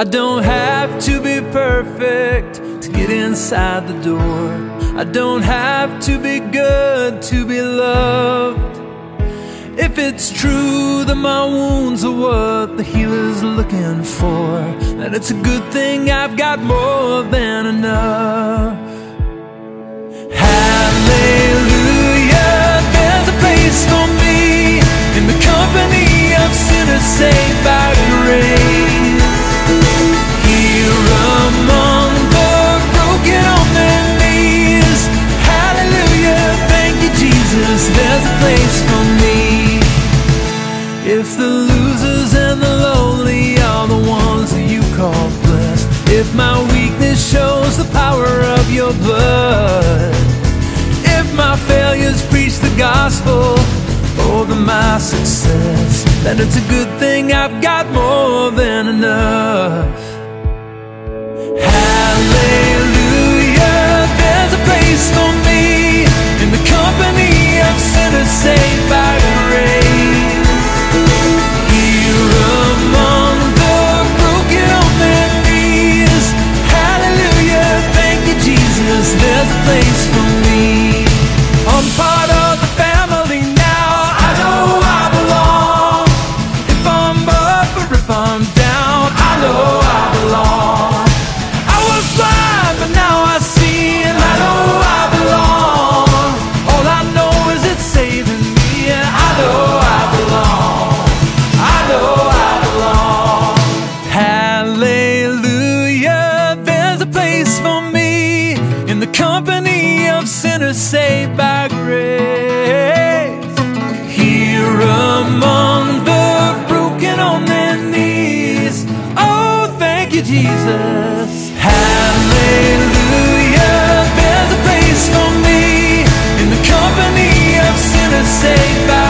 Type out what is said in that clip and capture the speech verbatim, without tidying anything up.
I don't have to be perfect to get inside the door. I don't have to be good to be loved. If it's true that my wounds are what the healer's looking for, then it's a good thing I've got more than enough. Hallelujah, there's a place for me in the company of sinners saved by grace. Here among the broken on their knees. Hallelujah, thank you Jesus, there's a place for me. If the losers and the lonely are the ones that you call blessed, if my weakness shows the power of your blood, if my failures preach the gospel over my success, then it's a good thing I've got more than enough. Hallelujah, there's a place for me in the company of sinners saved by grace. Here among the broken on their knees. Hallelujah, thank you Jesus, there's a place for me. I'm part of the family now, I know I belong. If I'm up or if I'm down, I know I belong. I was blind but now I see, and I know I belong. All I know is it's saving me, and I know I belong. I know I belong. Hallelujah, there's a place for me in the company of sinners saved by grace. Here among the broken on their knees. Oh, thank you Jesus. Hallelujah, there's a place for me in the company of sinners saved by